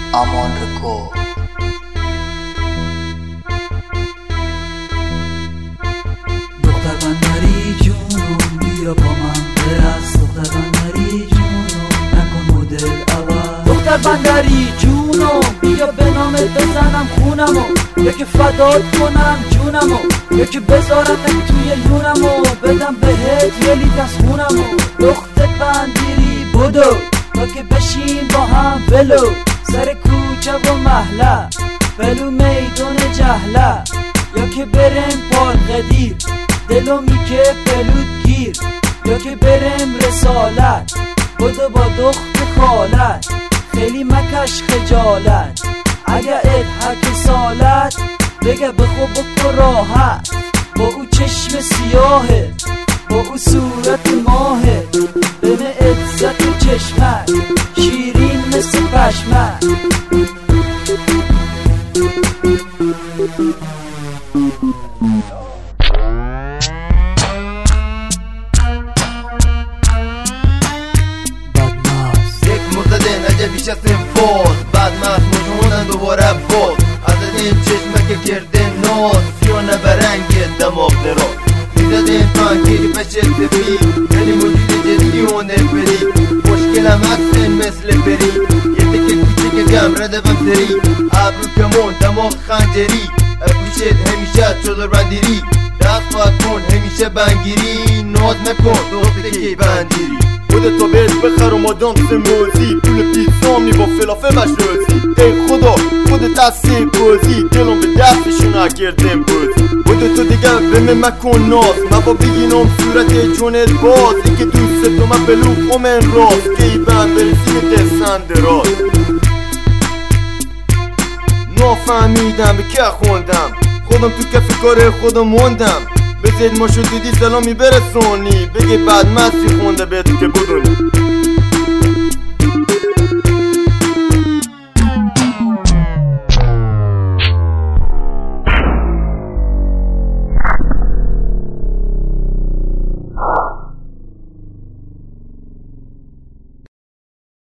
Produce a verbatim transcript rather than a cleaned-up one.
امان رکو. دختر بندری جونو بیا با من برقص، دختر بندری جونو نکن مدل عوض. دختر بندری جونو بیا به نامت بزنم خونمو، یکی فدات کنم جونمو، یکی بذارم توی لونمو، بدم بهت یه لیت از خونمو. دختر بندری بدو تا که بشیم با هم ولو، سر کوچه و محله بلو میدون جهله، یا که برم پال قدیر دلو میکه پلود گیر، یا که برم رسالت بدو با دخت خالت، خیلی مکش خجالت اگه ادحک سالت، بگه بخو بکو راحت با او چشم سیاهه، با او صورت ماهه، بمه عزت و چشمک شیرین مثل پشمک. یک مرتده نجفی شستیم فوت، بعد مست مجمونن دوباره بود، از این چشمک کرده ناز سیانه برنگ دماغ دراز، میزدیم تانگیری بشه تفی، یعنی موجود جدیون پری، مشکلم هستن مثل پری، یه تکه کوچه گم رده بم تری، ابرو کمون دماغ خنجری، گوشت همیشه چادر بندیری، دست باید کن همیشه بنگیری، ناز نکن دخته که بندیری، خودتو بهت بخر و مادام سموزی، پول پیزامی با فلافه مشروزی، ای خدا خودت از سی بازی، دلم به دستشون اگردم بازی، خودتو دیگه بمه مکن ناز، مبا بگینم صورت جونت باز، ای که دوست تو من بلو خومن راز، که ای بند برسیم دستن دراز. نافهمیدم به که خوندم، خودم تو کف کار خودم موندم، بزید ما شد دیدی سلامی برسونی، بگی بعد مسی خونده بهتو که بدونی.